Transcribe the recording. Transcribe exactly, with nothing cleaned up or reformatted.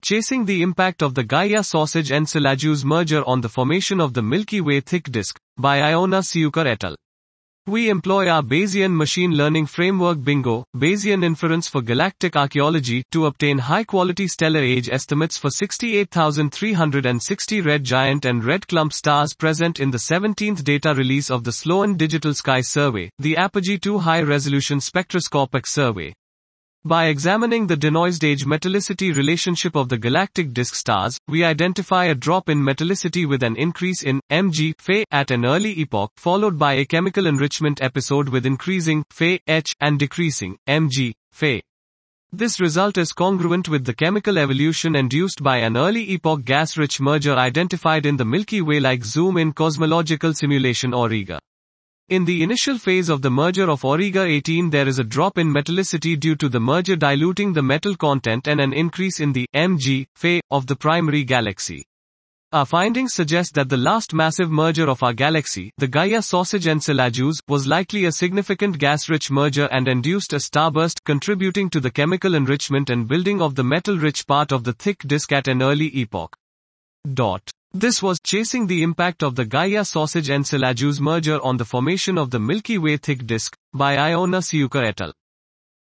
Chasing the Impact of the Gaia-Sausage-Enceladus Merger on the Formation of the Milky Way Thick Disk, by Iona Siukar et al. We employ our Bayesian machine learning framework BINGO, Bayesian inference for galactic archaeology, to obtain high-quality stellar age estimates for sixty-eight thousand three hundred sixty red giant and red clump stars present in the seventeenth data release of the Sloan Digital Sky Survey, the Apogee two High-Resolution Spectroscopic Survey. By examining the denoised age-metallicity relationship of the galactic disk stars, we identify a drop in metallicity with an increase in mg Fe at an early epoch, followed by a chemical enrichment episode with increasing Fe H and decreasing mg Fe. This result is congruent with the chemical evolution induced by an early epoch gas-rich merger identified in the Milky Way like zoom-in cosmological simulation Auriga. In the initial phase of the merger of Auriga eighteen, there is a drop in metallicity due to the merger diluting the metal content and an increase in the mg Fe of the primary galaxy. Our findings suggest that the last massive merger of our galaxy, the Gaia-Sausage-Enceladus, was likely a significant gas-rich merger and induced a starburst, contributing to the chemical enrichment and building of the metal-rich part of the thick disk at an early epoch. Dot. This was Chasing the Impact of the Gaia-Sausage-Enceladus Merger on the Formation of the Milky Way Thick Disk, by Iona Siukar et al.